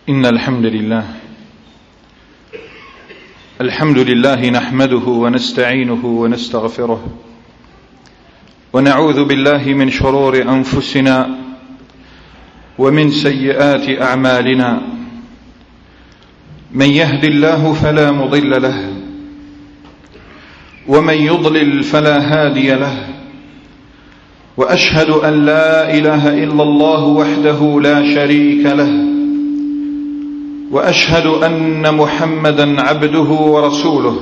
إن الحمد لله نحمده ونستعينه ونستغفره ونعوذ بالله من شرور أنفسنا ومن سيئات أعمالنا. من يهد الله فلا مضل له ومن يضلل فلا هادي له، وأشهد أن لا إله إلا الله وحده لا شريك له، وأشهد أن محمدا عبده ورسوله.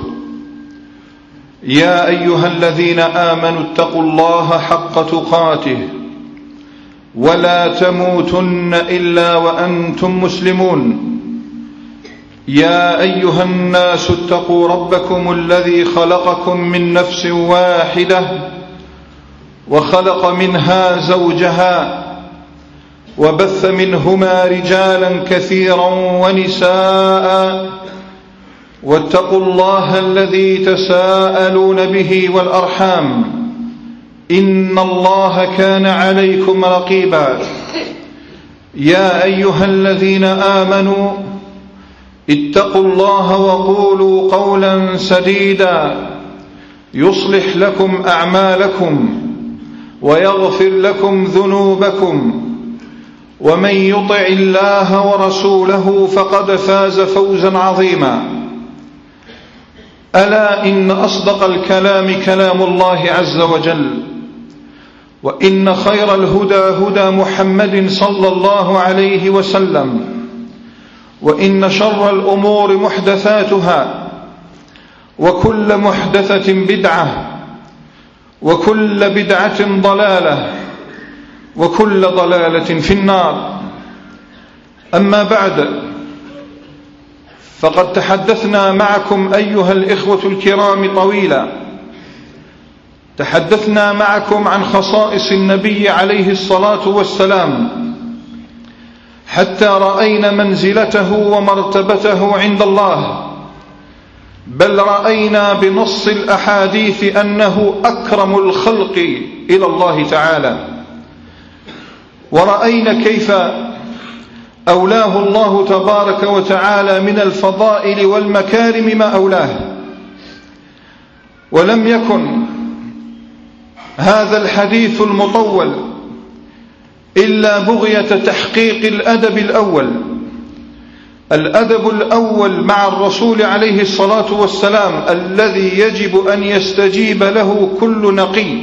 يا أيها الذين آمنوا اتقوا الله حق تقاته ولا تموتن إلا وأنتم مسلمون. يا أيها الناس اتقوا ربكم الذي خلقكم من نفس واحدة وخلق منها زوجها وبث منهما رجالا كثيرا ونساء، واتقوا الله الذي تساءلون به والأرحام إن الله كان عليكم رقيبا. يا أيها الذين آمنوا اتقوا الله وقولوا قولا سديدا يصلح لكم أعمالكم ويغفر لكم ذنوبكم، ومن يطع الله ورسوله فقد فاز فوزا عظيما. ألا إن أصدق الكلام كلام الله عز وجل، وإن خير الهدى هدى محمد صلى الله عليه وسلم، وإن شر الأمور محدثاتها، وكل محدثة بدعة، وكل بدعة ضلالة، وكل ضلالة في النار. أما بعد، فقد تحدثنا معكم أيها الإخوة الكرام طويلا. تحدثنا معكم عن خصائص النبي عليه الصلاة والسلام حتى رأينا منزلته ومرتبته عند الله، بل رأينا بنص الأحاديث أنه أكرم الخلق إلى الله تعالى، ورأينا كيف أولاه الله تبارك وتعالى من الفضائل والمكارم ما أولاه. ولم يكن هذا الحديث المطول إلا بغية تحقيق الأدب الأول، الأدب الأول مع الرسول عليه الصلاة والسلام الذي يجب أن يستجيب له كل نقي،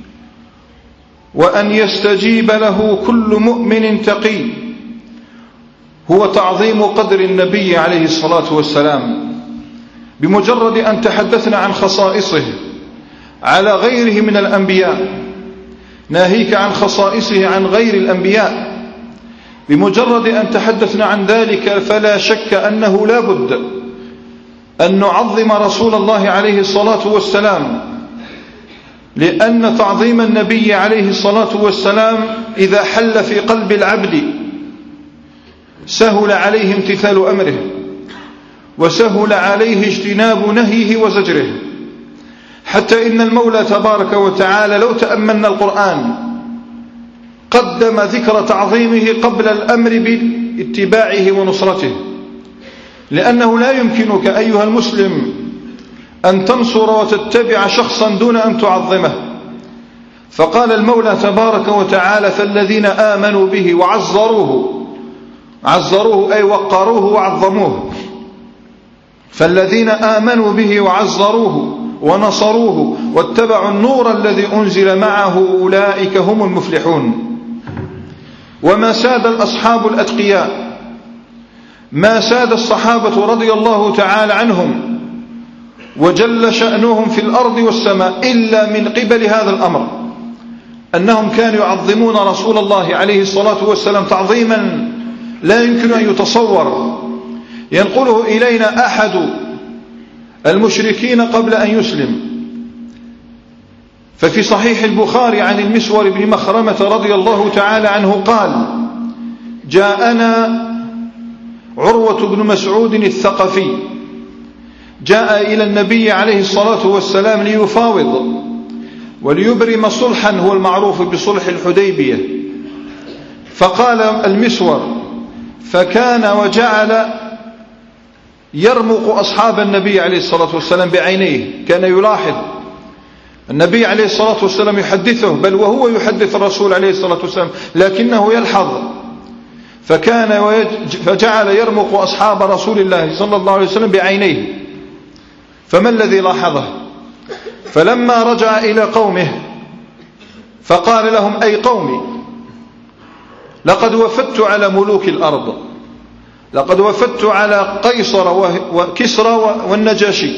وأن يستجيب له كل مؤمن تقي، هو تعظيم قدر النبي عليه الصلاة والسلام. بمجرد أن تحدثنا عن خصائصه على غيره من الأنبياء، ناهيك عن خصائصه عن غير الأنبياء، بمجرد أن تحدثنا عن ذلك فلا شك أنه لا بد أن نعظم رسول الله عليه الصلاة والسلام، لأن تعظيم النبي عليه الصلاة والسلام إذا حل في قلب العبد سهل عليه امتثال أمره، وسهل عليه اجتناب نهيه وزجره، حتى إن المولى تبارك وتعالى لو تأملنا القرآن قدم ذكر تعظيمه قبل الأمر باتباعه ونصرته، لأنه لا يمكنك أيها المسلم أن تنصر وتتبع شخصا دون أن تعظمه. فقال المولى تبارك وتعالى: فالذين آمنوا به عزروه أي وقروه وعظموه. فالذين آمنوا به وعزروه ونصروه واتبعوا النور الذي أنزل معه أولئك هم المفلحون. وما ساد الأصحاب الأتقياء، ما ساد الصحابة رضي الله تعالى عنهم وجل شأنهم في الأرض والسماء إلا من قبل هذا الأمر، أنهم كانوا يعظمون رسول الله عليه الصلاة والسلام تعظيما لا يمكن أن يتصور. ينقله إلينا أحد المشركين قبل أن يسلم، ففي صحيح البخاري عن المسور بن مخرمة رضي الله تعالى عنه قال: جاءنا عروة بن مسعود الثقفي، جاء إلى النبي عليه الصلاة والسلام ليفاوض وليبرم صلحا هو المعروف بصلح الحديبية. فقال المسور: فكان وجعل يرمق أصحاب النبي عليه الصلاة والسلام بعينيه. كان يلاحظ النبي عليه الصلاة والسلام يحدثه، بل وهو يحدث الرسول عليه الصلاة والسلام، لكنه يلحظ. فجعل يرمق أصحاب رسول الله صلى الله عليه وسلم بعينيه. فما الذي لاحظه؟ فلما رجع إلى قومه فقال لهم: أي قومي، لقد وفدت على ملوك الأرض، لقد وفدت على قيصر وكسرى والنجاشي،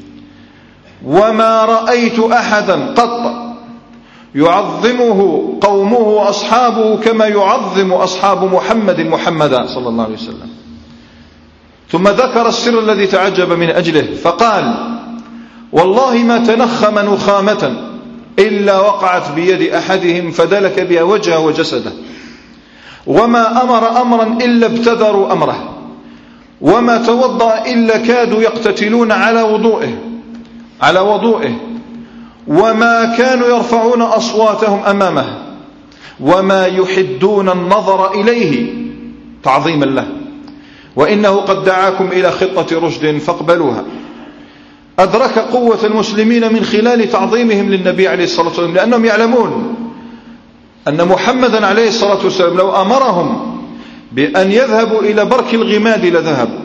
وما رأيت أحدا قط يعظمه قومه وأصحابه كما يعظم أصحاب محمدا صلى الله عليه وسلم. ثم ذكر السر الذي تعجب من أجله فقال: والله ما تنخم نخامة إلا وقعت بيد أحدهم فدلك بها وجهه وجسده، وما أمر أمرا إلا ابتدروا أمره، وما توضأ إلا كادوا يقتتلون على وضوئه، وما كانوا يرفعون أصواتهم أمامه، وما يحدون النظر إليه تعظيما له، وإنه قد دعاكم إلى خطة رشد فاقبلوها. أدرك قوة المسلمين من خلال تعظيمهم للنبي عليه الصلاة والسلام، لأنهم يعلمون أن محمدا عليه الصلاة والسلام لو أمرهم بأن يذهبوا إلى برك الغماد لذهبوا.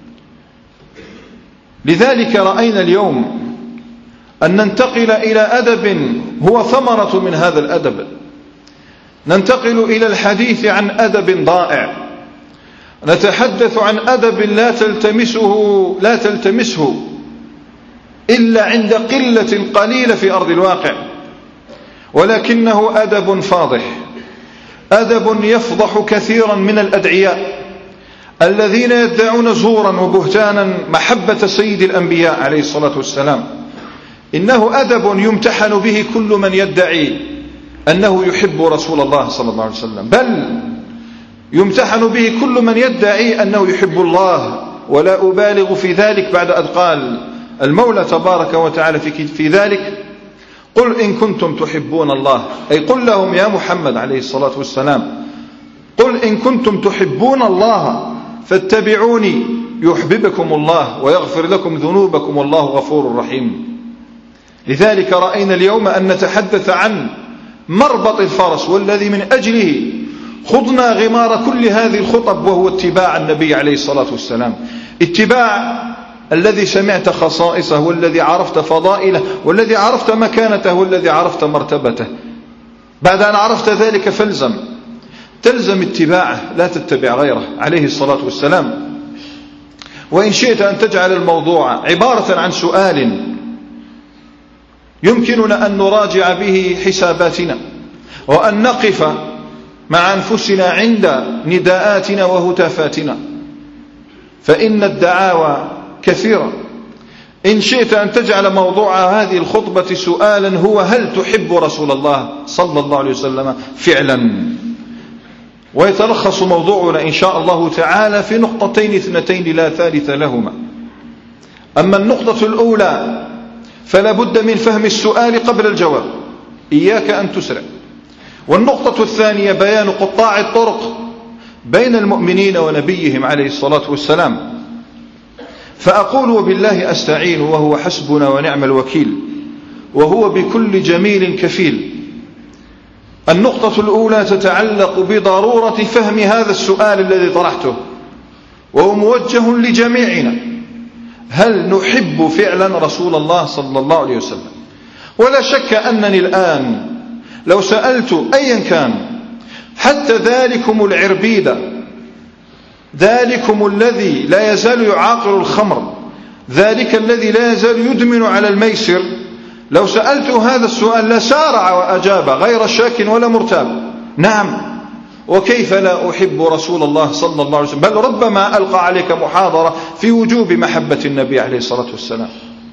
لذلك رأينا اليوم أن ننتقل إلى أدب هو ثمرة من هذا الأدب، ننتقل إلى الحديث عن أدب ضائع، نتحدث عن أدب لا تلتمسه إلا عند قلة قليلة في أرض الواقع، ولكنه أدب فاضح، أدب يفضح كثيرا من الأدعياء الذين يدعون زورا وبهتانا محبة سيد الأنبياء عليه الصلاة والسلام. إنه أدب يمتحن به كل من يدعي أنه يحب رسول الله صلى الله عليه وسلم، بل يمتحن به كل من يدعي أنه يحب الله. ولا أبالغ في ذلك بعد أن قال المولى تبارك وتعالى في ذلك: قل إن كنتم تحبون الله، أي قل لهم يا محمد عليه الصلاة والسلام: قل إن كنتم تحبون الله فاتبعوني يحببكم الله ويغفر لكم ذنوبكم والله غفور رحيم. لذلك رأينا اليوم أن نتحدث عن مربط الفرس، والذي من أجله خضنا غمار كل هذه الخطب، وهو اتباع النبي عليه الصلاة والسلام، اتباع الذي سمعت خصائصه، والذي عرفت فضائله، والذي عرفت مكانته، والذي عرفت مرتبته. بعد أن عرفت ذلك تلزم اتباعه، لا تتبع غيره عليه الصلاة والسلام. وإن شئت أن تجعل الموضوع عبارة عن سؤال يمكننا أن نراجع به حساباتنا، وأن نقف مع أنفسنا عند نداءاتنا وهتافاتنا، فإن الدعاوى كثيرة. إن شئت أن تجعل موضوع هذه الخطبة سؤالا هو: هل تحب رسول الله صلى الله عليه وسلم فعلا؟ ويتلخص موضوعنا إن شاء الله تعالى في نقطتين اثنتين لا ثالث لهما. أما النقطة الأولى فلا بد من فهم السؤال قبل الجواب، إياك أن تسرع. والنقطة الثانية بيان قطاع الطرق بين المؤمنين ونبيهم عليه الصلاة والسلام. فأقول: وبالله أستعين وهو حسبنا ونعم الوكيل وهو بكل جميل كفيل. النقطة الأولى تتعلق بضرورة فهم هذا السؤال الذي طرحته، وهو موجه لجميعنا: هل نحب فعلا رسول الله صلى الله عليه وسلم؟ ولا شك أنني الآن لو سألت أيا كان، حتى ذلكم العربيد، ذلكم الذي لا يزال يعاقر الخمر، ذلك الذي لا يزال يدمن على الميسر، لو سألت هذا السؤال لسارع وأجاب غير شاك ولا مرتاب: نعم، وكيف لا أحب رسول الله صلى الله عليه وسلم، بل ربما ألقى عليك محاضرة في وجوب محبة النبي عليه الصلاة والسلام.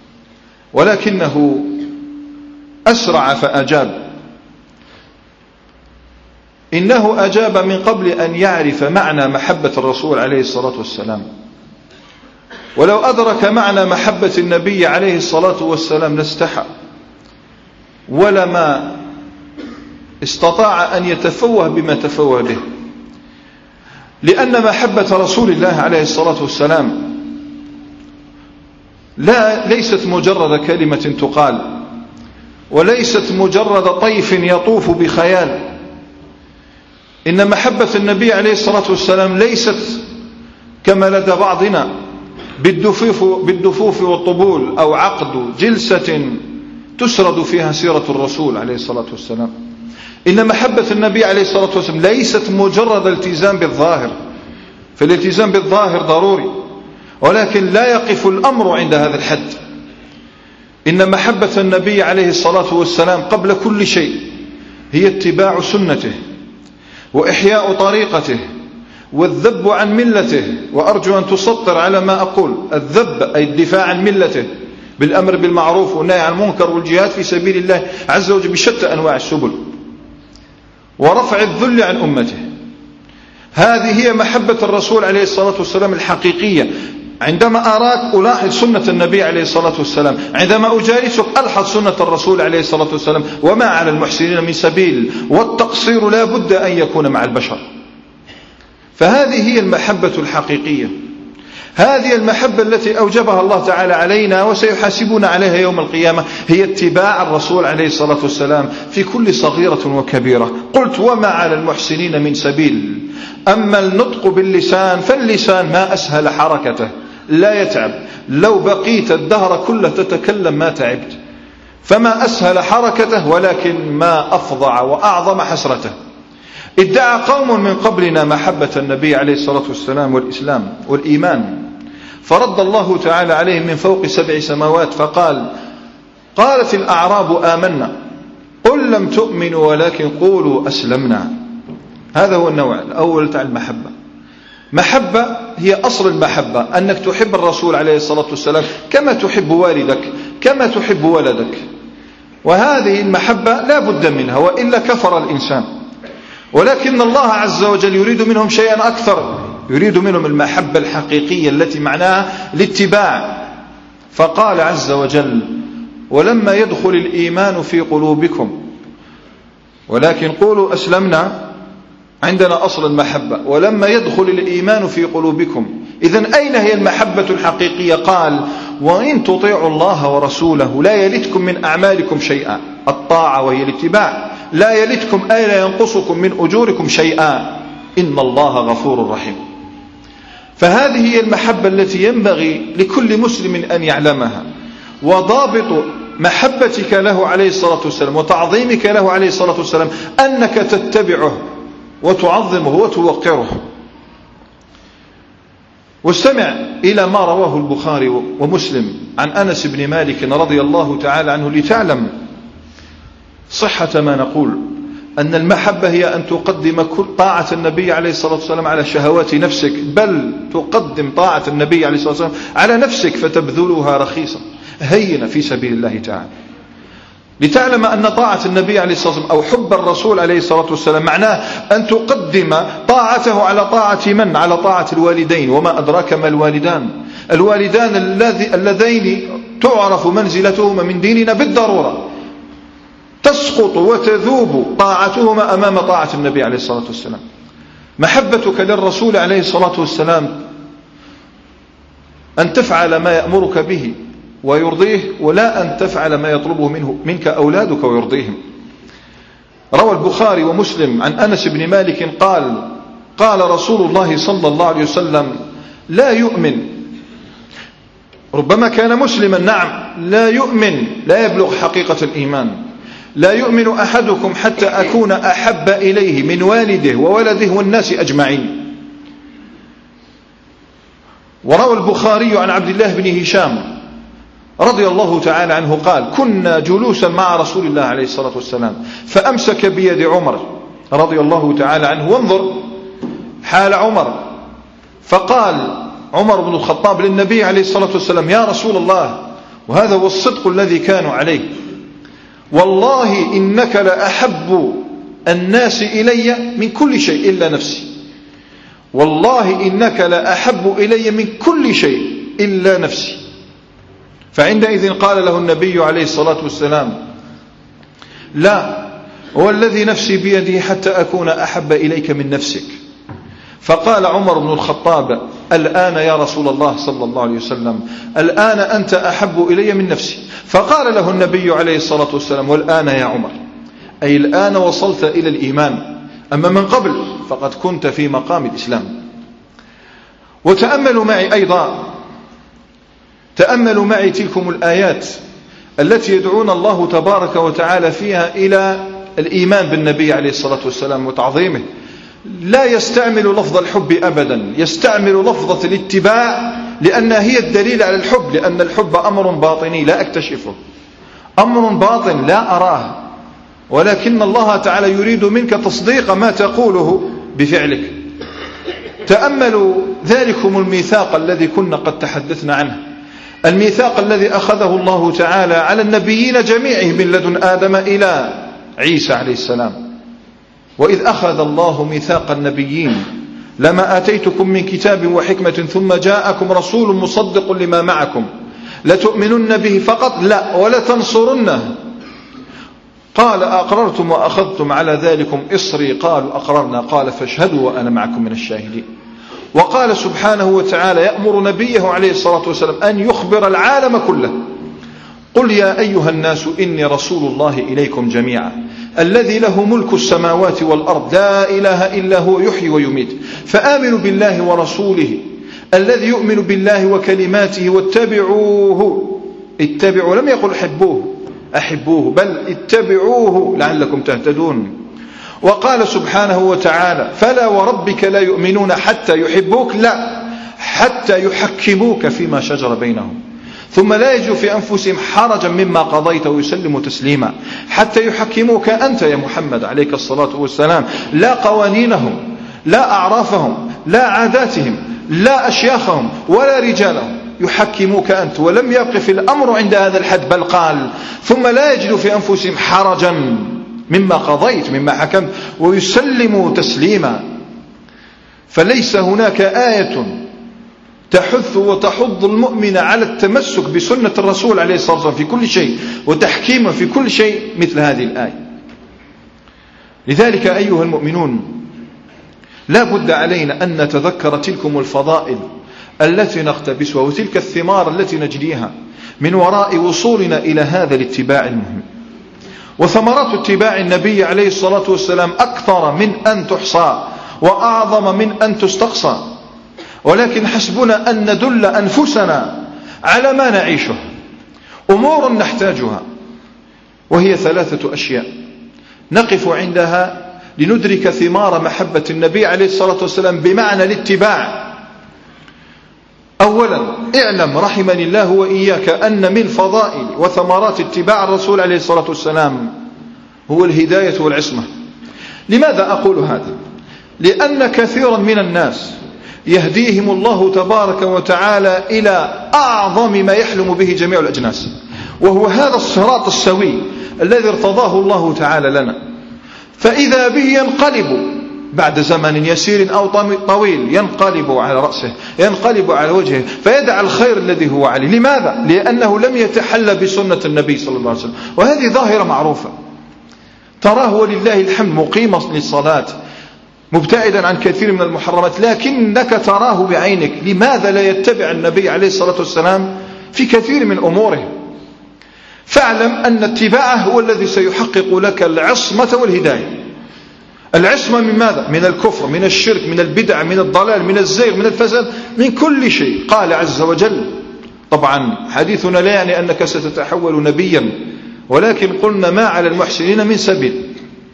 ولكنه أسرع فأجاب. إنه أجاب من قبل أن يعرف معنى محبة الرسول عليه الصلاة والسلام. ولو أدرك معنى محبة النبي عليه الصلاة والسلام لاستحى، ولما استطاع أن يتفوه بما تفوه به. لأن محبة رسول الله عليه الصلاة والسلام ليست مجرد كلمة تقال، وليست مجرد طيف يطوف بخيال. إن محبة النبي عليه الصلاة والسلام ليست كما لدى بعضنا بالدفوف والطبول، أو عقد جلسة تسرد فيها سيرة الرسول عليه الصلاة والسلام. إن محبة النبي عليه الصلاة والسلام ليست مجرد التزام بالظاهر، فالالتزام بالظاهر ضروري، ولكن لا يقف الأمر عند هذا الحد. إن محبة النبي عليه الصلاة والسلام قبل كل شيء هي اتباع سنته وإحياء طريقته والذب عن ملته. وأرجو أن تسطر على ما أقول، الذب أي الدفاع عن ملته بالأمر بالمعروف والنهي عن المنكر والجهاد في سبيل الله عز وجل بشتى أنواع السبل، ورفع الذل عن أمته. هذه هي محبة الرسول عليه الصلاة والسلام الحقيقية. عندما أراك ألاحظ سنة النبي عليه الصلاة والسلام، عندما أجالسك ألحظ سنة الرسول عليه الصلاة والسلام، وما على المحسنين من سبيل، والتقصير لا بد أن يكون مع البشر. فهذه هي المحبة الحقيقية، هذه المحبة التي أوجبها الله تعالى علينا وسيحاسبنا عليها يوم القيامة، هي اتباع الرسول عليه الصلاة والسلام في كل صغيرة وكبيرة. قلت وما على المحسنين من سبيل. أما النطق باللسان فاللسان ما أسهل حركته، لا يتعب، لو بقيت الدهر كله تتكلم ما تعبت، فما أسهل حركته ولكن ما أفظع وأعظم حسرته. ادعى قوم من قبلنا محبة النبي عليه الصلاة والسلام والإسلام والإيمان، فرد الله تعالى عليهم من فوق 7 سماوات فقال: قالت الأعراب آمنا قل لم تؤمنوا ولكن قولوا أسلمنا. هذا هو النوع الأول تاع المحبة. محبة هي أصل المحبة، أنك تحب الرسول عليه الصلاة والسلام كما تحب والدك، كما تحب ولدك. وهذه المحبة لا بد منها، وإلا كفر الإنسان. ولكن الله عز وجل يريد منهم شيئا أكثر، يريد منهم المحبة الحقيقية التي معناها الاتباع. فقال عز وجل: ولما يدخل الإيمان في قلوبكم ولكن قولوا أسلمنا. عندنا أصل المحبة، ولما يدخل الإيمان في قلوبكم. إذن أين هي المحبة الحقيقية؟ قال: وإن تطيعوا الله ورسوله لا يلتكم من أعمالكم شيئا. الطاعة وهي الاتباع لا يلتكم أي لا ينقصكم من أجوركم شيئا، إن الله غفور رحيم. فهذه هي المحبة التي ينبغي لكل مسلم أن يعلمها. وضابط محبتك له عليه الصلاة والسلام وتعظيمك له عليه الصلاة والسلام أنك تتبعه وتعظمه وتوقره. واستمع إلى ما رواه البخاري ومسلم عن أنس بن مالك رضي الله تعالى عنه لتعلم صحة ما نقول، أن المحبة هي أن تقدم كل طاعة النبي عليه الصلاة والسلام على شهوات نفسك، بل تقدم طاعة النبي عليه الصلاة والسلام على نفسك فتبذلها رخيصة هينة في سبيل الله تعالى. لتعلم أن طاعة النبي عليه الصلاة والسلام أو حب الرسول عليه الصلاة والسلام معناه أن تقدم طاعته على طاعة من؟ على طاعة الوالدين. وما أدراك ما الوالدان؟ الوالدان اللذين تعرف منزلتهما من ديننا بالضرورة، تسقط وتذوب طاعتهما أمام طاعة النبي عليه الصلاة والسلام. محبتك للرسول عليه الصلاة والسلام أن تفعل ما يأمرك به ويرضيه، ولا أن تفعل ما يطلبه منك أولادك ويرضيهم. روى البخاري ومسلم عن أنس بن مالك قال: قال رسول الله صلى الله عليه وسلم: لا يؤمن، ربما كان مسلما نعم، لا يؤمن، لا يبلغ حقيقة الإيمان، لا يؤمن أحدكم حتى أكون أحب إليه من والده وولده والناس أجمعين. وروى البخاري عن عبد الله بن هشام رضي الله تعالى عنه قال: كنا جلوسا مع رسول الله عليه الصلاة والسلام فأمسك بيد عمر رضي الله تعالى عنه، وانظر حال عمر، فقال عمر بن الخطاب للنبي عليه الصلاة والسلام: يا رسول الله، وهذا هو الصدق الذي كانوا عليه، والله إنك لأحب الناس إلي من كل شيء إلا نفسي، والله إنك لأحب إلي من كل شيء إلا نفسي. فعندئذ قال له النبي عليه الصلاة والسلام: لا، هو الذي نفسي بيده حتى أكون أحب إليك من نفسك. فقال عمر بن الخطاب: الآن يا رسول الله صلى الله عليه وسلم، الآن أنت أحب إلي من نفسي. فقال له النبي عليه الصلاة والسلام: والآن يا عمر، أي الآن وصلت إلى الإيمان، أما من قبل فقد كنت في مقام الإسلام. وتأملوا معي أيضا، تأملوا معي تلكم الآيات التي يدعون الله تبارك وتعالى فيها إلى الإيمان بالنبي عليه الصلاة والسلام وتعظيمه. لا يستعمل لفظ الحب أبدا، يستعمل لفظة الاتباع، لأنها هي الدليل على الحب، لأن الحب أمر باطني لا أكتشفه، أمر باطن لا أراه، ولكن الله تعالى يريد منك تصديق ما تقوله بفعلك. تأملوا ذلكم الميثاق الذي كنا قد تحدثنا عنه، الميثاق الذي أخذه الله تعالى على النبيين جميعهم من لدن آدم إلى عيسى عليه السلام. وإذ أخذ الله ميثاق النبيين لما آتيتكم من كتاب وحكمة ثم جاءكم رسول مصدق لما معكم لتؤمنن به فقط لا ولتنصرنه. قال: أقررتم وأخذتم على ذلكم إصري؟ قالوا: أقررنا. قال: فاشهدوا وأنا معكم من الشاهدين. وقال سبحانه وتعالى يأمر نبيه عليه الصلاة والسلام أن يخبر العالم كله: قل يا أيها الناس إني رسول الله إليكم جميعا الذي له ملك السماوات والأرض لا إله إلا هو يحيي ويميت فآمنوا بالله ورسوله الذي يؤمن بالله وكلماته واتبعوه. اتبعوا، لم يقل أحبوه، بل اتبعوه لعلكم تهتدون. وقال سبحانه وتعالى: فلا وربك لا يؤمنون حتى يحبوك، لا، حتى يحكموك فيما شجر بينهم ثم لا يجدوا في أنفسهم حرجا مما قضيت ويسلموا تسليما. حتى يحكموك أنت يا محمد عليك الصلاة والسلام، لا قوانينهم، لا أعرافهم، لا عاداتهم، لا أشياخهم ولا رجالهم، يحكموك أنت. ولم يقف الأمر عند هذا الحد، بل قال: ثم لا يجدوا في أنفسهم حرجا مما قضيت، مما حكمت، ويسلموا تسليما. فليس هناك آية تحث وتحض المؤمن على التمسك بسنة الرسول عليه الصلاة والسلام في كل شيء وتحكيمه في كل شيء مثل هذه الآية. لذلك أيها المؤمنون، لا بد علينا أن نتذكر تلكم الفضائل التي نقتبسها وتلك الثمار التي نجنيها من وراء وصولنا إلى هذا الاتباع المهم. وثمرات اتباع النبي عليه الصلاة والسلام أكثر من أن تحصى وأعظم من أن تستقصى، ولكن حسبنا أن ندل أنفسنا على ما نعيشه. أمور نحتاجها، وهي 3 أشياء نقف عندها لندرك ثمار محبة النبي عليه الصلاة والسلام بمعنى الاتباع. أولا، اعلم رحمني الله وإياك أن من فضائل وثمرات اتباع الرسول عليه الصلاة والسلام هو الهداية والعصمة. لماذا أقول هذا؟ لأن كثيرا من الناس يهديهم الله تبارك وتعالى إلى أعظم ما يحلم به جميع الأجناس، وهو هذا الصراط السوي الذي ارتضاه الله تعالى لنا. فإذا به ينقلب بعد زمن يسير أو طويل، ينقلب على رأسه، ينقلب على وجهه، فيدع الخير الذي هو عليه. لماذا؟ لأنه لم يتحلى بسنة النبي صلى الله عليه وسلم. وهذه ظاهرة معروفة، تراه ولله الحمد مقيما للصلاة، مبتعدا عن كثير من المحرمات، لكنك تراه بعينك. لماذا لا يتبع النبي عليه الصلاة والسلام في كثير من أموره؟ فاعلم أن اتباعه هو الذي سيحقق لك العصمة والهداية. العصمة من ماذا؟ من الكفر، من الشرك، من البدع، من الضلال، من الزيغ، من الفساد، من كل شيء. قال عز وجل، طبعا حديثنا لا يعني أنك ستتحول نبيا، ولكن قلنا ما على المحسنين من سبيل.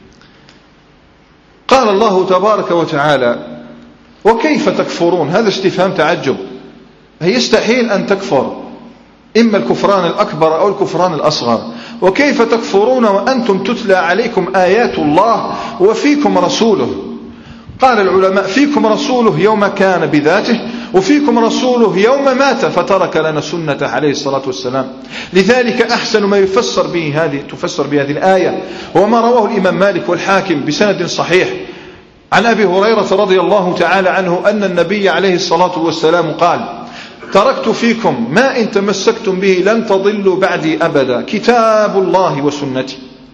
قال الله تبارك وتعالى: وكيف تكفرون؟ هذا استفهام تعجب، يستحيل أن تكفر، إما الكفران الأكبر أو الكفران الأصغر. وكيف تكفرون وأنتم تتلى عليكم آيات الله وفيكم رسوله؟ قال العلماء: فيكم رسوله يوم كان بذاته، وفيكم رسوله يوم مات فترك لنا سنة عليه الصلاة والسلام. لذلك أحسن ما تفسر بهذه الآية وما رواه الإمام مالك والحاكم بسند صحيح عن أبي هريرة رضي الله تعالى عنه أن النبي عليه الصلاة والسلام قال: تركت فيكم ما إن تمسكتم به لن تضلوا بعدي أبدا، كتاب الله وسنتي.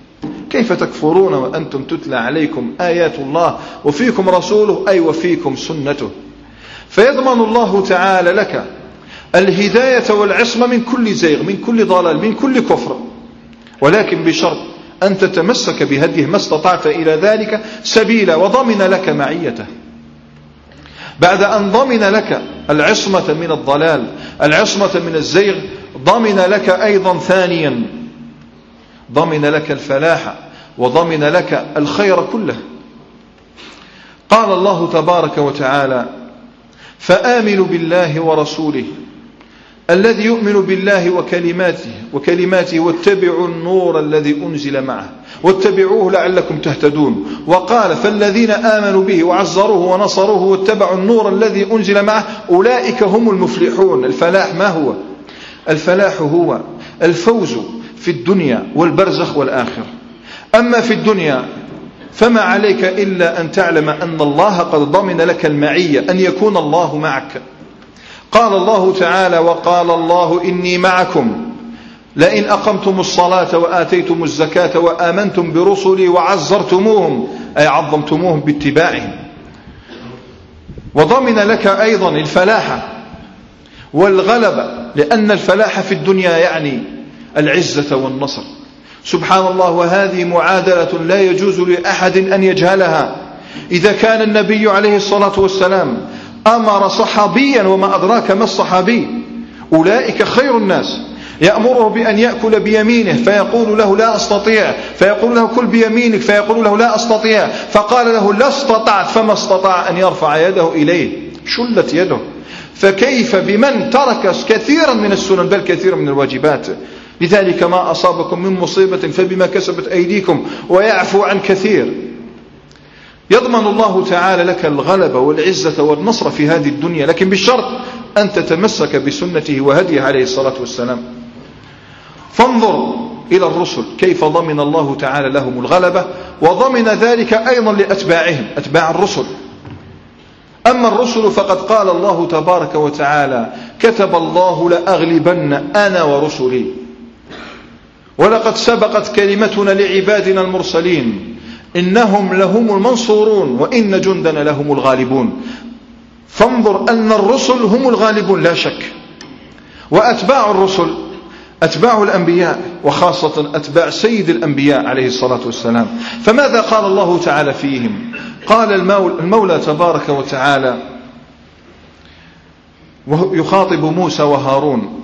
كيف تكفرون وأنتم تتلى عليكم آيات الله وفيكم رسوله أي وفيكم سنته. فيضمن الله تعالى لك الهداية والعصمة من كل زيغ، من كل ضلال، من كل كفر، ولكن بشرط أن تتمسك بهديه ما استطعت إلى ذلك سبيلا، وضمن لك معيته. بعد أن ضمن لك العصمة من الضلال، العصمة من الزيغ، ضمن لك أيضا ثانيا، ضمن لك الفلاح وضمن لك الخير كله. قال الله تبارك وتعالى: فآمنوا بالله ورسوله الذي يؤمن بالله وكلماته واتبعوا النور الذي أنزل معه واتبعوه لعلكم تهتدون. وقال: فالذين آمنوا به وعزروه ونصروه واتبعوا النور الذي أنزل معه أولئك هم المفلحون. الفلاح ما هو؟ الفلاح هو الفوز في الدنيا والبرزخ والآخرة. أما في الدنيا فما عليك إلا أن تعلم أن الله قد ضمن لك المعية، أن يكون الله معك. قال الله تعالى: وقال الله إني معكم لئن أقمتم الصلاة وآتيتم الزكاة وآمنتم برسلي وعزرتموهم، أي عظمتموهم باتباعهم. وضمن لك أيضا الفلاح والغلبة، لأن الفلاح في الدنيا يعني العزة والنصر. سبحان الله، وهذه معادلة لا يجوز لأحد أن يجهلها. إذا كان النبي عليه الصلاة والسلام أمر صحابيا، وما أدراك ما الصحابي، أولئك خير الناس، يأمره بأن يأكل بيمينه فيقول له لا أستطيع، فيقول له كل بيمينك فيقول له لا أستطيع، فقال له لا استطعت، فما استطاع أن يرفع يده إليه، شلت يده. فكيف بمن ترك كثيرا من السنن بل كثيرا من الواجبات؟ لذلك ما أصابكم من مصيبة فبما كسبت أيديكم ويعفو عن كثير. يضمن الله تعالى لك الغلبة والعزة والنصر في هذه الدنيا، لكن بالشرط أن تتمسك بسنته وهديه عليه الصلاة والسلام. فانظر إلى الرسل كيف ضمن الله تعالى لهم الغلبة، وضمن ذلك أيضا لأتباعهم، أتباع الرسل. أما الرسل فقد قال الله تبارك وتعالى: كتب الله لأغلبن أنا ورسلي، ولقد سبقت كلمتنا لعبادنا المرسلين إنهم لهم المنصورون وإن جندنا لهم الغالبون. فانظر أن الرسل هم الغالبون لا شك، وأتباع الرسل أتباع الأنبياء، وخاصة أتباع سيد الأنبياء عليه الصلاة والسلام. فماذا قال الله تعالى فيهم؟ قال المولى تبارك وتعالى يخاطب موسى وهارون،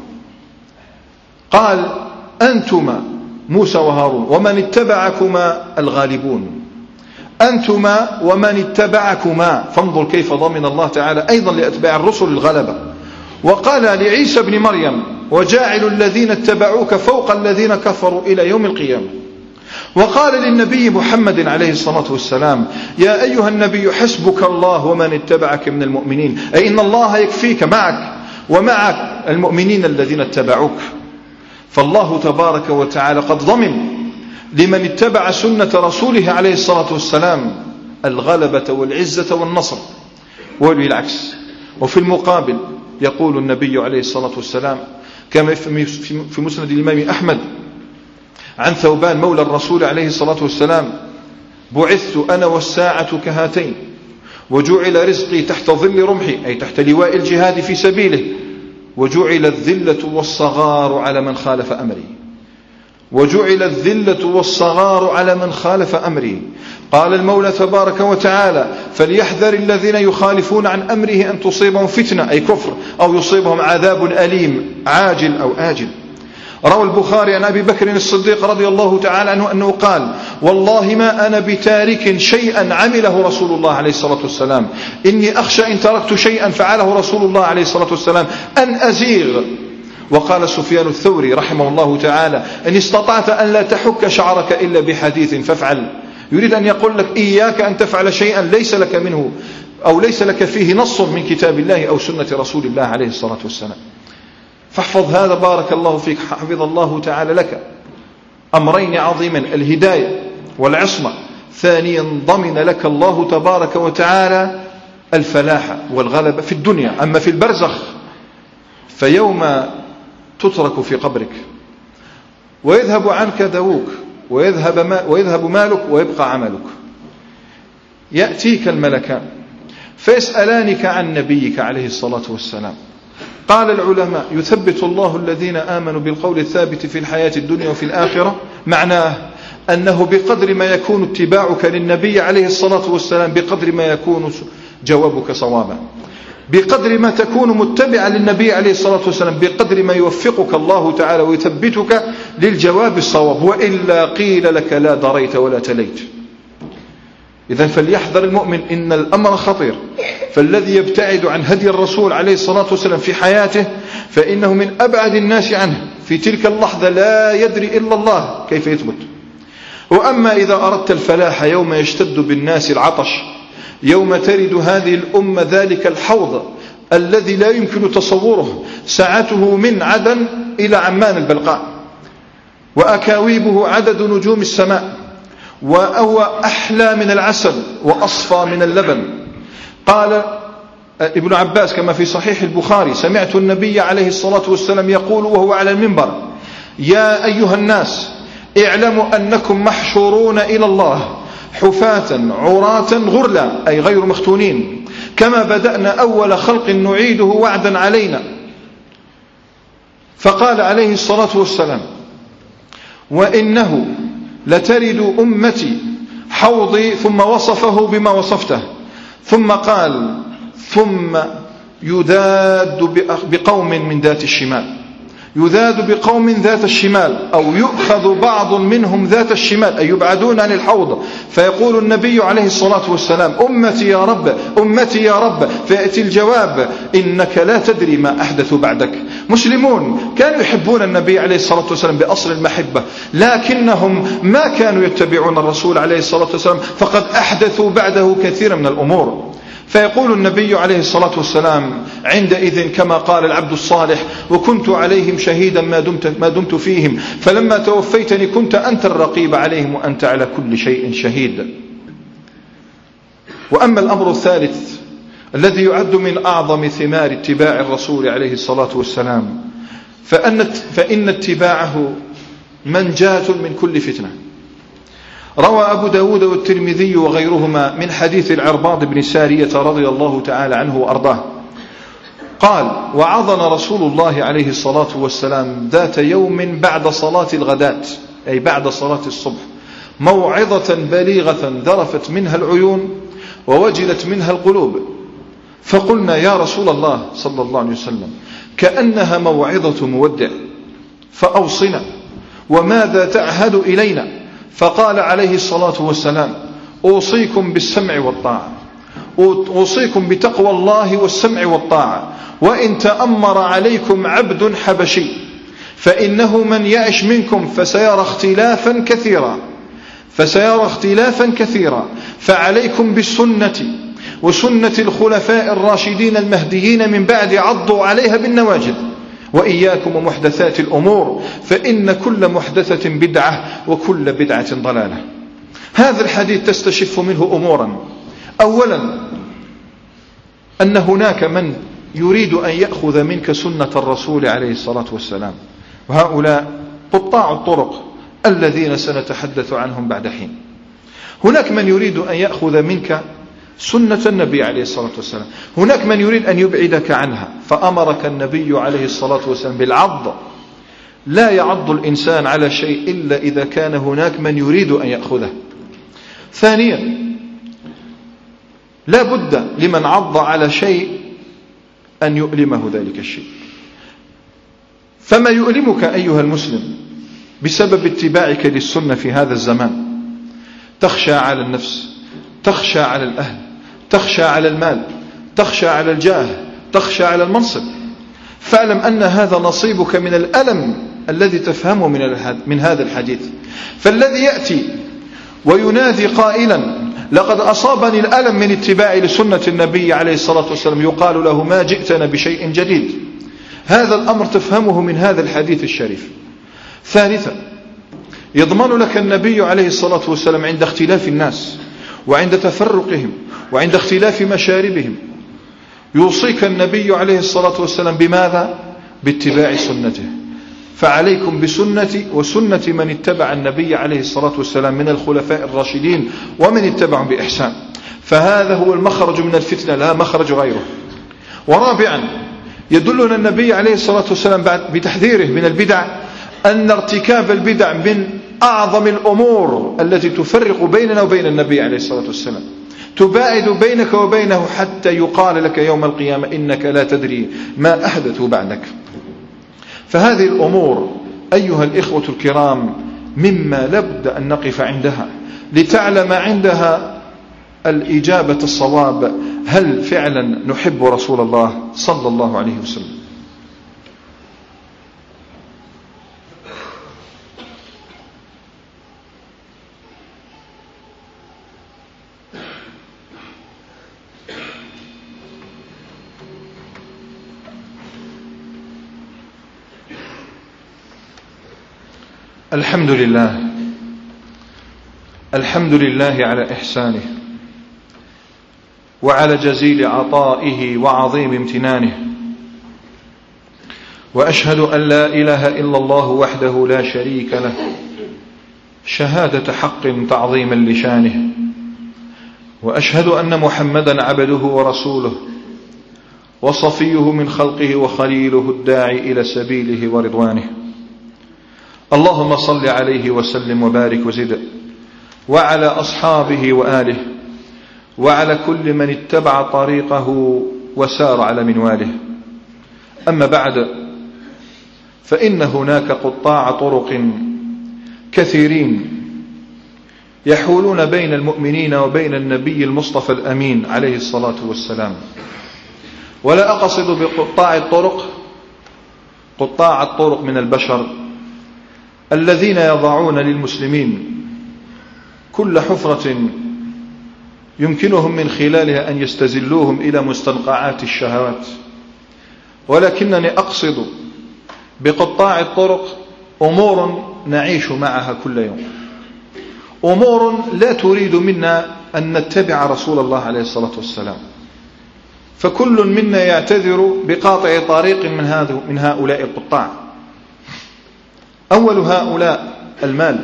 قال: أنتما موسى وهارون ومن اتبعكما الغالبون، أنتما ومن اتبعكما. فانظر كيف ضمن الله تعالى أيضا لأتباع الرسل الغلبة. وقال لعيسى بن مريم: وجاعل الذين اتبعوك فوق الذين كفروا إلى يوم القيامة. وقال للنبي محمد عليه الصلاة والسلام: يا أيها النبي حسبك الله ومن اتبعك من المؤمنين، أي إن الله يكفيك معك ومع المؤمنين الذين اتبعوك. فالله تبارك وتعالى قد ضمن لمن اتبع سنة رسوله عليه الصلاة والسلام الغلبة والعزة والنصر. وبالعكس، وفي المقابل يقول النبي عليه الصلاة والسلام كما في مسند الإمام أحمد عن ثوبان مولى الرسول عليه الصلاة والسلام: بعثت أنا والساعة كهاتين، وجعل رزقي تحت ظل رمحي، أي تحت لواء الجهاد في سبيله، وجعل الذلة والصغار على من خالف أمري، وجعل الذلة والصغار على من خالف أمري. قال المولى تبارك وتعالى: فليحذر الذين يخالفون عن أمره أن تصيبهم فتنة، أي كفر، أو يصيبهم عذاب أليم عاجل أو آجل. روى البخاري عن أبي بكر الصديق رضي الله تعالى عنه أنه قال: والله ما أنا بتارك شيئا عمله رسول الله عليه الصلاة والسلام، إني أخشى إن تركت شيئا فعله رسول الله عليه الصلاة والسلام أن أزيغ. وقال سفيان الثوري رحمه الله تعالى: إن استطعت أن لا تحك شعرك إلا بحديث فافعل. يريد أن يقول لك إياك أن تفعل شيئا ليس لك منه أو ليس لك فيه نص من كتاب الله أو سنة رسول الله عليه الصلاة والسلام. فاحفظ هذا بارك الله فيك، حفظ الله تعالى لك أمرين عظيما: الهداية والعصمة. ثانيا، ضمن لك الله تبارك وتعالى الفلاح والغلبة في الدنيا. أما في البرزخ فيوم تترك في قبرك ويذهب عنك دووك ويذهب مالك ويبقى عملك. يأتيك الملكان فيسألانك عن نبيك عليه الصلاة والسلام. قال العلماء: يثبت الله الذين آمنوا بالقول الثابت في الحياة الدنيا وفي الآخرة. معناه أنه بقدر ما يكون اتباعك للنبي عليه الصلاة والسلام بقدر ما يكون جوابك صوابا، بقدر ما تكون متبعا للنبي عليه الصلاة والسلام بقدر ما يوفقك الله تعالى ويثبتك للجواب الصواب، وإلا قيل لك لا دريت ولا تليت. إذن فليحذر المؤمن، إن الأمر خطير. فالذي يبتعد عن هدي الرسول عليه الصلاة والسلام في حياته فإنه من أبعد الناس عنه. في تلك اللحظة لا يدري إلا الله كيف يثبت. وأما إذا أردت الفلاح يوم يشتد بالناس العطش، يوم ترد هذه الأمة ذلك الحوض الذي لا يمكن تصوره، سعته من عدن إلى عمان البلقاء، وأكاويبه عدد نجوم السماء، وهو أحلى من العسل وأصفى من اللبن. قال ابن عباس كما في صحيح البخاري: سمعت النبي عليه الصلاة والسلام يقول وهو على المنبر: يا أيها الناس اعلموا أنكم محشورون إلى الله حفاة عراة غرلا، أي غير مختونين، كما بدأنا أول خلق نعيده وعدا علينا. فقال عليه الصلاة والسلام: وإنه لترد أمتي حوضي، ثم وصفه بما وصفته، ثم قال: ثم يذاد بقوم من ذات الشمال، يذاد بقوم ذات الشمال، أو يؤخذ بعض منهم ذات الشمال، أي يبعدون عن الحوض. فيقول النبي عليه الصلاة والسلام: أمتي يا رب، أمتي يا رب. فيأتي الجواب: إنك لا تدري ما أحدث بعدك. مسلمون كانوا يحبون النبي عليه الصلاة والسلام بأصل المحبة، لكنهم ما كانوا يتبعون الرسول عليه الصلاة والسلام، فقد أحدثوا بعده كثيرا من الأمور. فيقول النبي عليه الصلاة والسلام عندئذ كما قال العبد الصالح: وكنت عليهم شهيدا ما دمت فيهم، فلما توفيتني كنت أنت الرقيب عليهم وأنت على كل شيء شهيد. وأما الأمر الثالث الذي يعد من أعظم ثمار اتباع الرسول عليه الصلاة والسلام، فإن اتباعه منجاة من كل فتنة. روى أبو داود والترمذي وغيرهما من حديث العرباض بن سارية رضي الله تعالى عنه وأرضاه قال: وعظنا رسول الله عليه الصلاة والسلام ذات يوم بعد صلاة الغداة، أي بعد صلاة الصبح، موعظة بليغة ذرفت منها العيون ووجلت منها القلوب. فقلنا: يا رسول الله صلى الله عليه وسلم، كأنها موعظة مودع، فأوصنا، وماذا تعهد إلينا؟ فقال عليه الصلاة والسلام: أوصيكم بالسمع والطاعة، أوصيكم بتقوى الله والسمع والطاعة، وإن تأمر عليكم عبد حبشي، فإنه من يعش منكم فسيرى اختلافا كثيرا، فعليكم بالسنة وسنة الخلفاء الراشدين المهديين من بعد، عضوا عليها بالنواجذ، وإياكم ومحدثات الأمور، فإن كل محدثة بدعة وكل بدعة ضلالة. هذا الحديث تستشف منه أمورا. أولا، أن هناك من يريد أن يأخذ منك سنة الرسول عليه الصلاة والسلام، وهؤلاء قطاع الطرق الذين سنتحدث عنهم بعد حين. هناك من يريد أن يأخذ منك سنة النبي عليه الصلاة والسلام، هناك من يريد أن يبعدك عنها، فأمرك النبي عليه الصلاة والسلام بالعض. لا يعض الإنسان على شيء إلا إذا كان هناك من يريد أن يأخذه. ثانيا، لا بد لمن عض على شيء أن يؤلمه ذلك الشيء. فما يؤلمك أيها المسلم بسبب اتباعك للسنة في هذا الزمان؟ تخشى على النفس، تخشى على الأهل، تخشى على المال، تخشى على الجاه، تخشى على المنصب. فاعلم أن هذا نصيبك من الألم الذي تفهمه من هذا الحديث. فالذي يأتي وينادي قائلا: لقد أصابني الألم من اتباعي لسنة النبي عليه الصلاة والسلام، يقال له: ما جئتنا بشيء جديد. هذا الأمر تفهمه من هذا الحديث الشريف. ثالثا، يضمن لك النبي عليه الصلاة والسلام عند اختلاف الناس وعند تفرقهم وعند اختلاف مشاربهم، يوصيك النبي عليه الصلاة والسلام بماذا؟ باتباع سنته. فعليكم بسنتي وسنة من اتبع النبي عليه الصلاة والسلام من الخلفاء الراشدين ومن اتبعهم بإحسان. فهذا هو المخرج من الفتنة، لا مخرج غيره. ورابعا يدلنا النبي عليه الصلاة والسلام بتحذيره من البدع أن ارتكاب البدع من أعظم الأمور التي تفرق بيننا وبين النبي عليه الصلاة والسلام، تباعد بينك وبينه حتى يقال لك يوم القيامة إنك لا تدري ما أحدثوا بعدك. فهذه الأمور أيها الإخوة الكرام مما لابد أن نقف عندها لتعلم عندها الإجابة الصواب، هل فعلا نحب رسول الله صلى الله عليه وسلم؟ الحمد لله، الحمد لله على إحسانه وعلى جزيل عطائه وعظيم امتنانه، وأشهد أن لا إله إلا الله وحده لا شريك له شهادة حق تعظيما لشانه، وأشهد أن محمدا عبده ورسوله وصفيه من خلقه وخليله الداعي إلى سبيله ورضوانه. اللهم صل عليه وسلم وبارك وزد، وعلى أصحابه وآله، وعلى كل من اتبع طريقه وسار على منواله. أما بعد، فإن هناك قطاع طرق كثيرين يحولون بين المؤمنين وبين النبي المصطفى الأمين عليه الصلاة والسلام. ولا أقصد بقطاع الطرق قطاع الطرق من البشر الذين يضعون للمسلمين كل حفرة يمكنهم من خلالها أن يستزلوهم إلى مستنقعات الشهوات، ولكنني أقصد بقطاع الطرق أمور نعيش معها كل يوم، أمور لا تريد منا أن نتبع رسول الله عليه الصلاة والسلام، فكل منا يعتذر بقاطع طريق من هؤلاء القطاع. أول هؤلاء المال،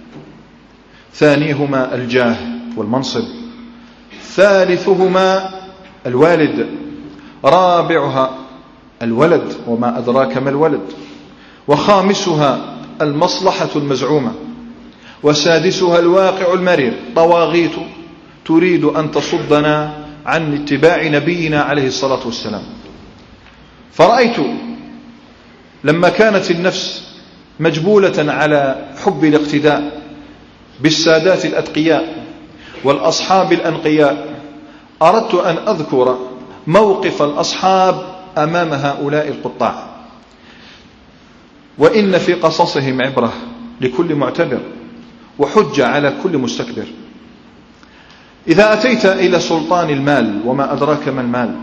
ثانيهما الجاه والمنصب، ثالثهما الوالد، رابعها الولد وما أدراك ما الولد، وخامسها المصلحة المزعومة، وسادسها الواقع المرير، طواغيت تريد أن تصدنا عن اتباع نبينا عليه الصلاة والسلام. فرأيت لما كانت النفس مجبولة على حب الاقتداء بالسادات الأتقياء والأصحاب الأنقياء، أردت أن أذكر موقف الأصحاب أمام هؤلاء القطاع، وإن في قصصهم عبرة لكل معتبر وحجة على كل مستكبر. إذا أتيت إلى سلطان المال، وما أدراك ما المال،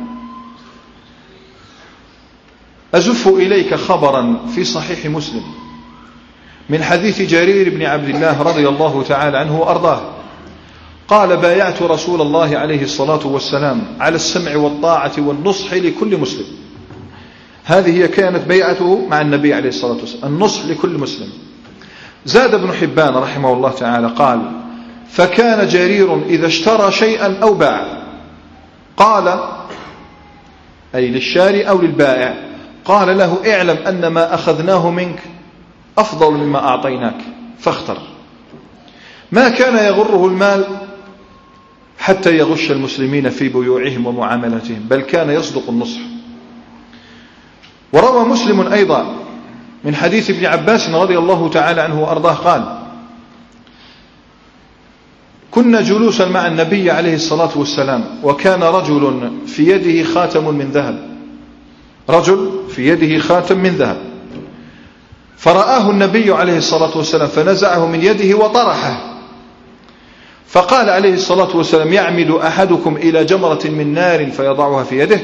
أزف إليك خبرا في صحيح مسلم من حديث جرير بن عبد الله رضي الله تعالى عنه وأرضاه، قال: بايعت رسول الله عليه الصلاة والسلام على السمع والطاعة والنصح لكل مسلم. هذه هي كانت بيعته مع النبي عليه الصلاة والسلام، النصح لكل مسلم. زاد ابن حبان رحمه الله تعالى قال: فكان جرير إذا اشترى شيئا أو باع قال، أي للشاري أو للبائع، قال له: اعلم أن ما أخذناه منك أفضل مما أعطيناك فاختر. ما كان يغره المال حتى يغش المسلمين في بيوعهم ومعاملاتهم، بل كان يصدق النصح. وروى مسلم أيضا من حديث ابن عباس رضي الله تعالى عنه وأرضاه قال: كنا جلوسا مع النبي عليه الصلاة والسلام، وكان رجل في يده خاتم من ذهب، رجل في يده خاتم من ذهب، فرآه النبي عليه الصلاة والسلام فنزعه من يده وطرحه، فقال عليه الصلاة والسلام: يعمد أحدكم إلى جمرة من نار فيضعها في يده؟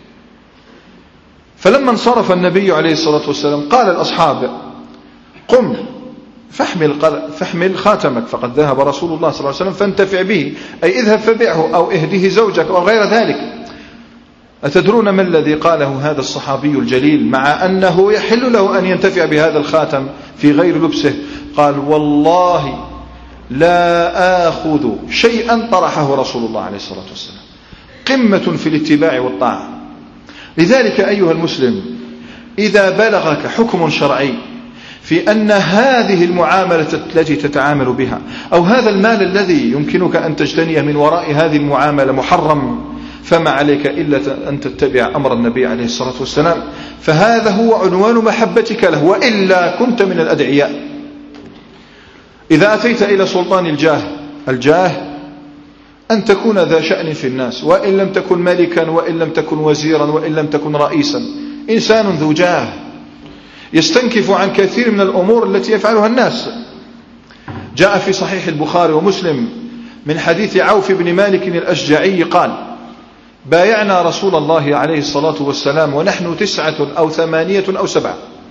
فلما انصرف النبي عليه الصلاة والسلام قال الأصحاب: قم فاحمل خاتمك، فقد ذهب رسول الله صلى الله عليه وسلم، فانتفع به، أي اذهب فبيعه أو اهديه زوجك أو غير ذلك. أتدرون ما الذي قاله هذا الصحابي الجليل مع أنه يحل له أن ينتفع بهذا الخاتم في غير لبسه؟ قال: والله لا آخذ شيئا طرحه رسول الله عليه الصلاة والسلام. قمة في الاتباع والطاعة. لذلك أيها المسلم، إذا بلغك حكم شرعي في أن هذه المعاملة التي تتعامل بها أو هذا المال الذي يمكنك أن تجتنيه من وراء هذه المعاملة محرم، فما عليك إلا أن تتبع أمر النبي عليه الصلاة والسلام، فهذا هو عنوان محبتك له، وإلا كنت من الأدعياء. إذا أتيت إلى سلطان الجاه أن تكون ذا شأن في الناس، وإن لم تكن ملكا، وإن لم تكن وزيرا، وإن لم تكن رئيسا، إنسان ذو جاه يستنكف عن كثير من الأمور التي يفعلها الناس. جاء في صحيح البخاري ومسلم من حديث عوف بن مالك الأشجعي قال: بايعنا رسول الله عليه الصلاة والسلام ونحن 9 أو 8 أو 7،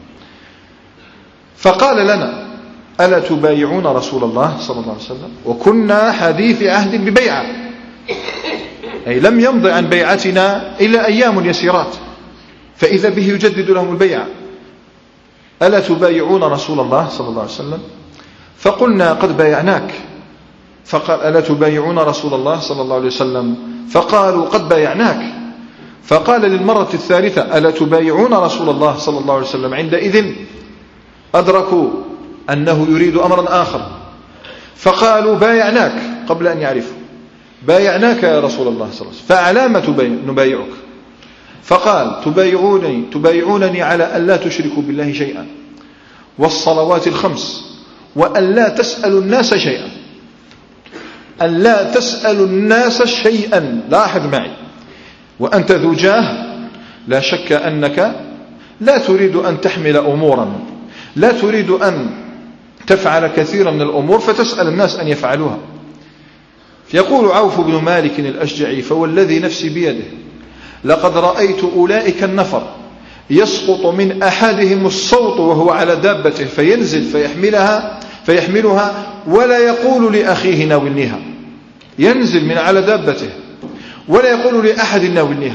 فقال لنا: ألا تبايعون رسول الله صلى الله عليه وسلم؟ وكنا حديث عهد ببيعة، أي لم يمض عن بيعتنا إلا أيام يسيرات، فإذا به يجدد لهم البيعة. ألا تبايعون رسول الله صلى الله عليه وسلم؟ فقلنا: قد بايعناك. فقال: ألا تبايعون رسول الله صلى الله عليه وسلم؟ فقالوا: قد بايعناك. فقال للمرة الثالثة: ألا تبايعون رسول الله صلى الله عليه وسلم؟ عندئذ أدركوا أنه يريد أمرا آخر، فقالوا: بايعناك، قبل أن يعرفوا: بايعناك يا رسول الله صلى الله عليه وسلم، فعلامة نبايعك؟ فقال: تبايعونني على أن لا تشركوا بالله شيئا، والصلوات الخمس، وأن لا تسألوا الناس شيئا. أن لا تسألوا الناس شيئا، لاحظ معي، وأنت ذو جاه، لا شك أنك لا تريد أن تحمل أمورا، لا تريد أن تفعل كثيرا من الأمور فتسأل الناس أن يفعلوها. يقول عوف بن مالك الأشجعي: فوالذي نفسي بيده لقد رأيت أولئك النفر يسقط من أحدهم الصوت وهو على دابته فينزل فيحملها ولا يقول لأخيه ناولنيها، ينزل من على دابته ولا يقول لأحد ناولنيها.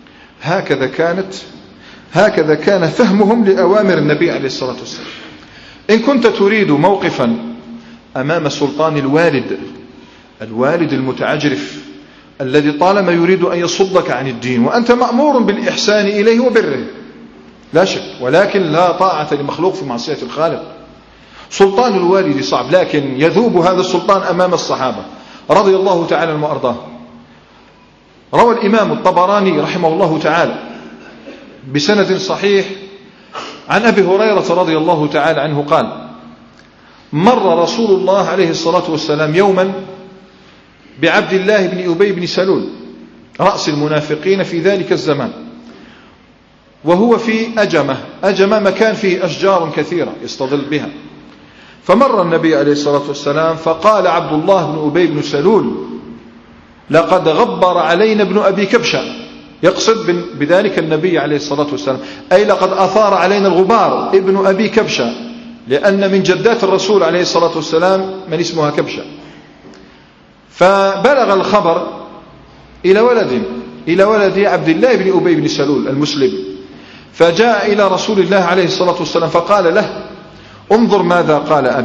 هكذا كان فهمهم لأوامر النبي عليه الصلاة والسلام. إن كنت تريد موقفا أمام سلطان الوالد المتعجرف الذي طالما يريد أن يصدك عن الدين، وأنت مأمور بالإحسان إليه وبره لا شك، ولكن لا طاعة لمخلوق في معصية الخالق. سلطان الوالد صعب، لكن يذوب هذا السلطان أمام الصحابة رضي الله تعالى عنهم وأرضاه. روى الإمام الطبراني رحمه الله تعالى بسند صحيح عن أبي هريرة رضي الله تعالى عنه قال: مر رسول الله عليه الصلاة والسلام يوما بعبد الله بن أبي بن سلول رأس المنافقين في ذلك الزمان، وهو في أجمة مكان فيه أشجار كثيرة يستظل بها. فمر النبي عليه الصلاة والسلام فقال عبد الله بن أبي بن سلول: لقد غبر علينا ابن أبي كبشة، يقصد بذلك النبي عليه الصلاة والسلام، أي لقد أثار علينا الغبار ابن أبي كبشة، لأن من جدات الرسول عليه الصلاة والسلام من اسمها كبشة. فبلغ الخبر إلى ولد عبد الله بن أبي بن سلول المسلم، فجاء إلى رسول الله عليه الصلاة والسلام فقال له: انظر ماذا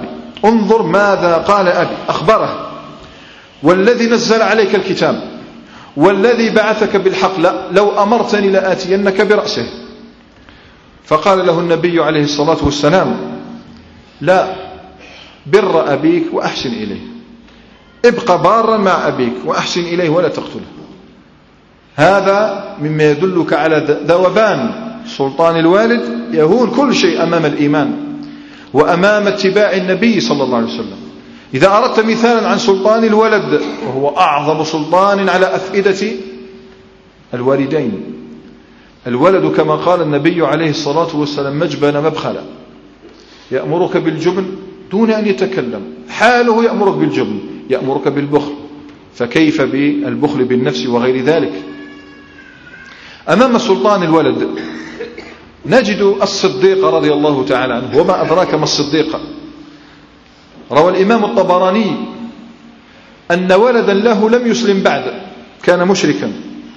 قال أبي، أخبره: والذي نزل عليك الكتاب والذي بعثك بالحق لو أمرتني لآتينك برأسه. فقال له النبي عليه الصلاة والسلام: لا، بر أبيك وأحسن إليه، ابقى بارا مع أبيك وأحسن إليه ولا تقتله. هذا مما يدلك على ذوبان سلطان الوالد، يهون كل شيء أمام الإيمان وأمام اتباع النبي صلى الله عليه وسلم. إذا أردت مثالا عن سلطان الولد، وهو أعظم سلطان على أفئدة الوالدين، الولد كما قال النبي عليه الصلاة والسلام: مجبن مبخلا، يأمرك بالجبن دون أن يتكلم، حاله يأمرك بالجبن، يأمرك بالبخل، فكيف بالبخل بالنفس وغير ذلك. أمام سلطان الولد نجد الصديق رضي الله تعالى عنه، وما أدراك ما الصديق. روى الإمام الطبراني أن ولدا له لم يسلم بعد، كان مشركا،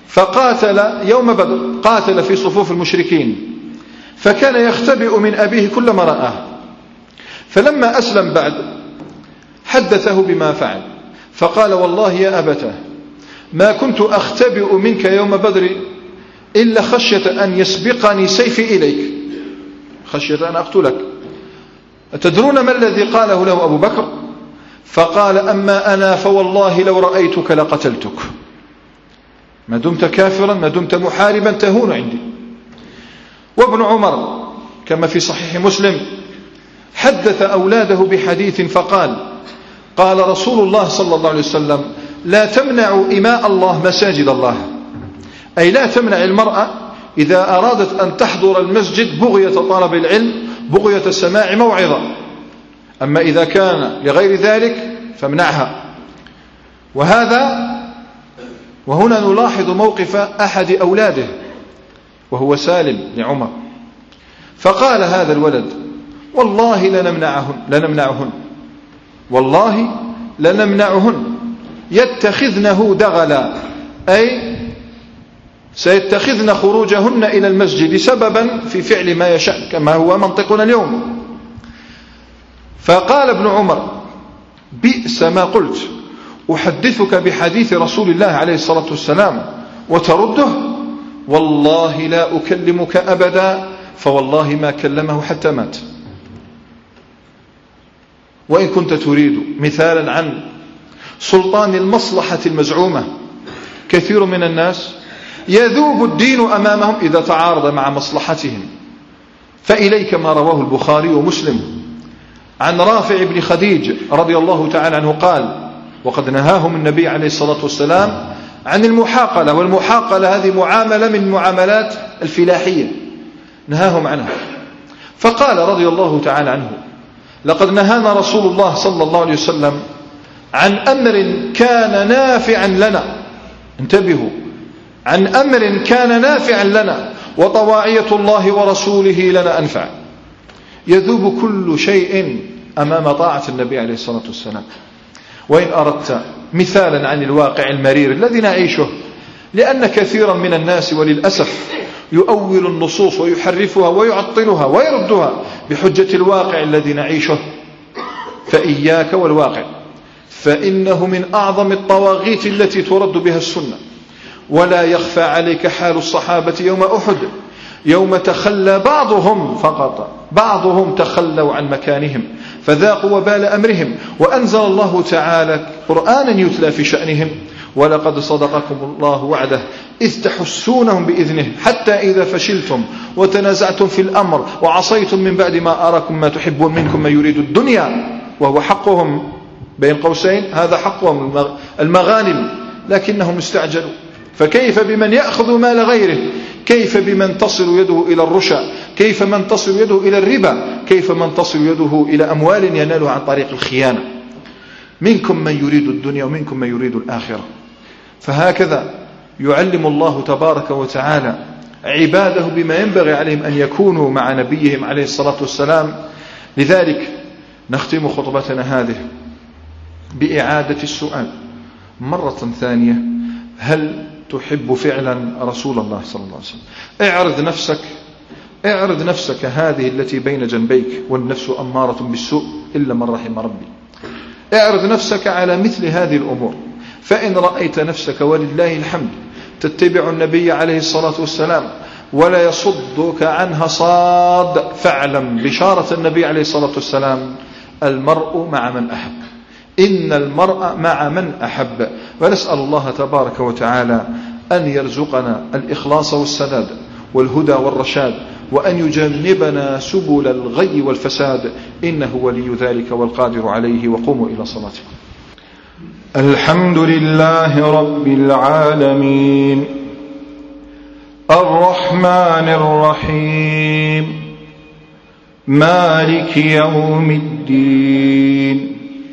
فقاتل يوم بدر، قاتل في صفوف المشركين، فكان يختبئ من أبيه كلما رآه. فلما أسلم بعد حدثه بما فعل، فقال: والله يا أبتاه ما كنت أختبئ منك يوم بدر إلا خشية أن يسبقني سيفي إليك، خشية أن أقتلك. أتدرون ما الذي قاله له أبو بكر؟ فقال: أما أنا فوالله لو رأيتك لقتلتك، ما دمت كافرا ما دمت محاربا تهون عندي. وابن عمر كما في صحيح مسلم حدث أولاده بحديث فقال: قال رسول الله صلى الله عليه وسلم: لا تمنعوا إماء الله مساجد الله، أي لا تمنع المرأة إذا أرادت أن تحضر المسجد بغية طلب العلم، بغية سماع موعظة، أما إذا كان لغير ذلك فامنعها. وهنا نلاحظ موقف أحد أولاده وهو سالم لعمر، فقال هذا الولد: والله لنمنعهن والله لنمنعهن، يتخذنه دغلا، أي سيتخذن خروجهن إلى المسجد سببا في فعل ما يشاء كما هو منطقنا اليوم. فقال ابن عمر: بئس ما قلت، أحدثك بحديث رسول الله عليه الصلاة والسلام وترده؟ والله لا أكلمك أبدا، فوالله ما كلمه حتى مات. وإن كنت تريد مثالا عن سلطان المصلحة المزعومة، كثير من الناس يذوب الدين أمامهم إذا تعارض مع مصلحتهم. فإليك ما رواه البخاري ومسلم عن رافع بن خديج رضي الله تعالى عنه قال: وقد نهاهم النبي عليه الصلاة والسلام عن المحاقلة، والمحاقلة هذه معاملة من معاملات الفلاحية، نهاهم عنها. فقال رضي الله تعالى عنه: لقد نهانا رسول الله صلى الله عليه وسلم عن أمر كان نافعا لنا، انتبهوا، عن أمر كان نافعا لنا وطواعية الله ورسوله لنا أنفع. يذوب كل شيء أمام طاعة النبي عليه الصلاة والسلام. وإن أردت مثالا عن الواقع المرير الذي نعيشه، لأن كثيرا من الناس وللأسف يؤول النصوص ويحرفها ويعطلها ويردها بحجة الواقع الذي نعيشه، فإياك والواقع، فإنه من أعظم الطواغيت التي ترد بها السنة. ولا يخفى عليك حال الصحابة يوم أحد، يوم تخلى بعضهم، فقط بعضهم تخلوا عن مكانهم فذاقوا وبال أمرهم، وأنزل الله تعالى قرآنا يتلى في شأنهم: ولقد صدقكم الله وعده إذ تحسونهم بإذنه حتى إذا فشلتم وتنازعتم في الأمر وعصيتم من بعد ما أراكم ما تحبون منكم من يريد الدنيا وهو حقهم، بين قوسين هذا حقهم المغانم، لكنهم استعجلوا. فكيف بمن يأخذ مال غيره؟ كيف بمن تصل يده إلى الرشا؟ كيف من تصل يده إلى الربا؟ كيف من تصل يده إلى أموال ينالها عن طريق الخيانة؟ منكم من يريد الدنيا ومنكم من يريد الآخرة. فهكذا يعلم الله تبارك وتعالى عباده بما ينبغي عليهم أن يكونوا مع نبيهم عليه الصلاة والسلام. لذلك نختم خطبتنا هذه بإعادة السؤال مرة ثانية: هل تحب فعلا رسول الله صلى الله عليه وسلم؟ اعرض نفسك هذه التي بين جنبيك، والنفس أمارة بالسوء إلا من رحم ربي. اعرض نفسك على مثل هذه الأمور، فإن رأيت نفسك ولله الحمد تتبع النبي عليه الصلاة والسلام ولا يصدك عنها صاد، فاعلم بشارة النبي عليه الصلاة والسلام: المرء مع من أحب، إن المرء مع من أحب. ونسأل الله تبارك وتعالى أن يرزقنا الإخلاص والسداد والهدى والرشاد، وأن يجنبنا سبل الغي والفساد، إنه ولي ذلك والقادر عليه. وقوموا إلى صلاتكم. الحمد لله رب العالمين، الرحمن الرحيم، مالك يوم الدين،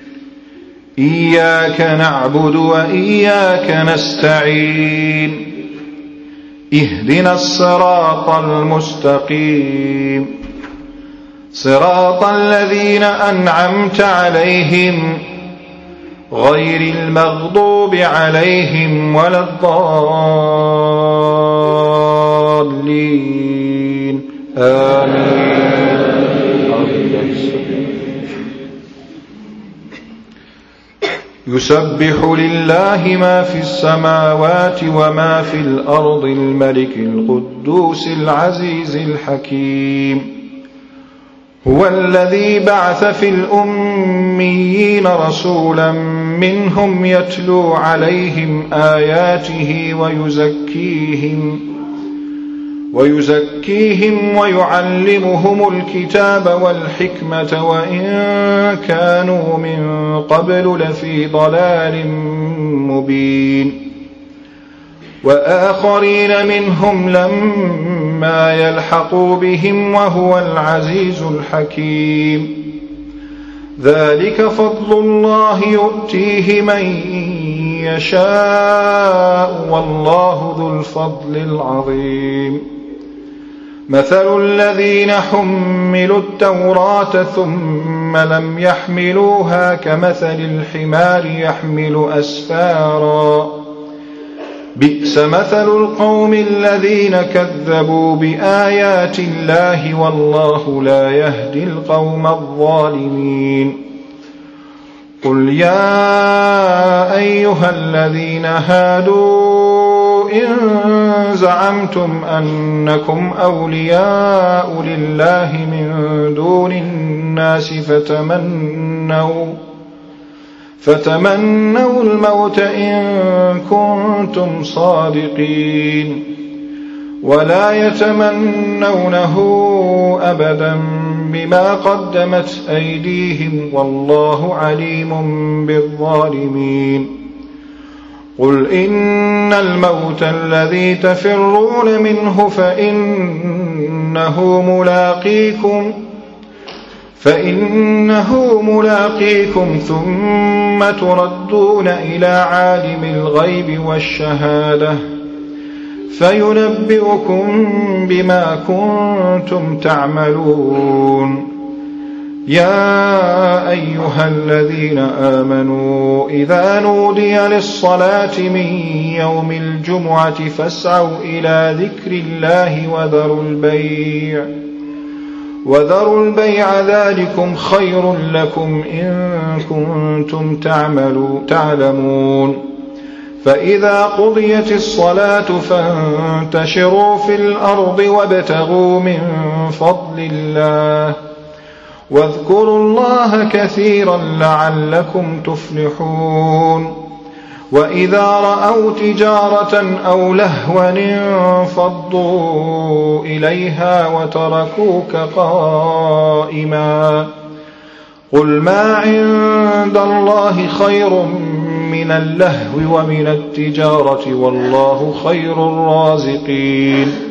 إياك نعبد وإياك نستعين، اهدنا الصراط المستقيم، صراط الذين أنعمت عليهم غير المغضوب عليهم ولا الضالين آمين. يسبح لله ما في السماوات وما في الأرض الملك القدوس العزيز الحكيم. هو الذي بعث في الأميين رسولا منهم يتلو عليهم آياته ويزكيهم ويعلمهم الكتاب والحكمة وإن كانوا من قبل لفي ضلال مبين. وآخرين منهم لما يلحقوا بهم وهو العزيز الحكيم. ذلك فضل الله يؤتيه من يشاء والله ذو الفضل العظيم. مثل الذين حملوا التوراة ثم لم يحملوها كمثل الحمار يحمل أسفارا بئس مثل القوم الذين كذبوا بآيات الله والله لا يهدي القوم الظالمين. قل يا أيها الذين هادوا إن زعمتم أنكم أولياء لله من دون الناس فتمنوا الموت إن كنتم صادقين ولا يتمنونه أبدا بما قدمت أيديهم والله عليم بالظالمين. قل إن الموت الذي تفرون منه فإنه ملاقيكم ثم تردون إلى عالم الغيب والشهادة فينبئكم بما كنتم تعملون. يا أيها الذين آمنوا إذا نودي للصلاة من يوم الجمعة فاسعوا إلى ذكر الله وذروا البيع ذلكم خير لكم إن كنتم تعلمون. فإذا قضيت الصلاة فانتشروا في الأرض وابتغوا من فضل الله واذكروا الله كثيرا لعلكم تفلحون. وإذا رأوا تجارة أو لهوا انفضوا إليها وتركوك قائما. قل ما عند الله خير من اللهو ومن التجارة والله خير الرازقين.